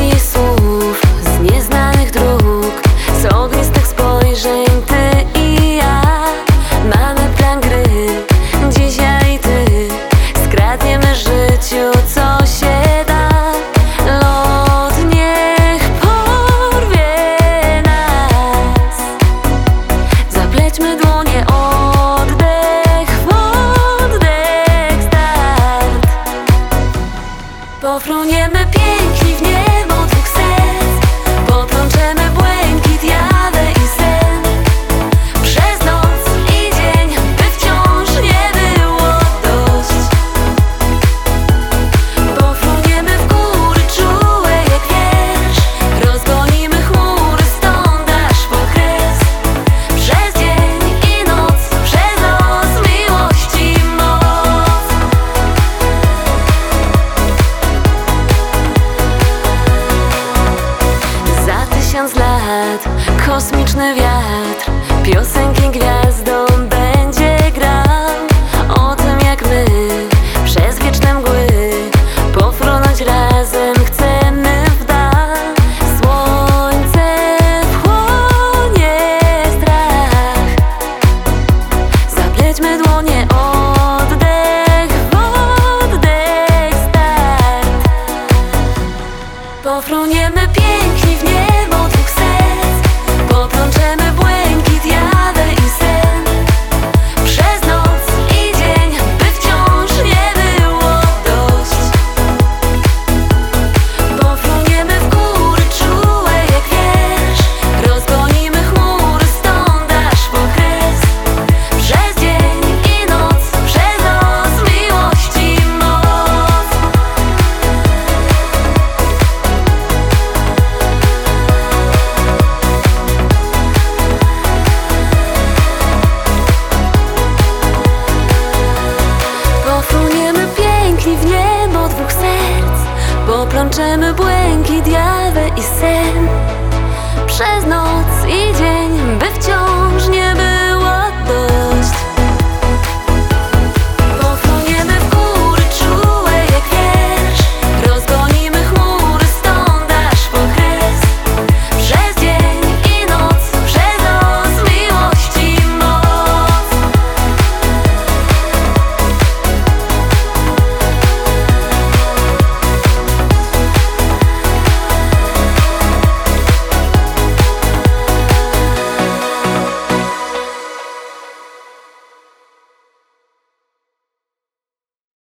jej słów, z nieznanych dróg, z ognistych spojrzeń. Ty i ja mamy plan gry, dzisiaj ty. Skradniemy życiu, co się da. Lot niech porwie nas. Zaplećmy dłonie, oddech w oddech, start. Pofruniemy piękni w niebo dwóch serc, poplączemy błękit, jawę i sen. Przez noc i dzień, by wciąż nie było dość. Pofruniemy w góry czułe jak wiersz, rozgonimy chmury stąd aż po kres. Przez dzień i noc, przez los miłości moc. Za 1000 lat kosmiczny wiatr piosenki gwiazdom będzie grał. O tym jak my przez wieczne mgły pofrunąć razem chcemy w dal. Słońce wchłonie strach. Zaplećmy dłonie, oddech w oddech, start. Pofruniemy piękni w niebo dwóch serc, poplączemy błękit, jawę i sen. Przez noc i dzień, by wciąż nie było dość. Pofruniemy w góry czułe jak wiersz, rozgonimy chmury stąd aż po kres. Przez dzień i noc, przez los miłości moc. Pofruniemy piękni w niebo dwóch serc, poplączemy błękit, jawę i sen. Przez noc i dzień.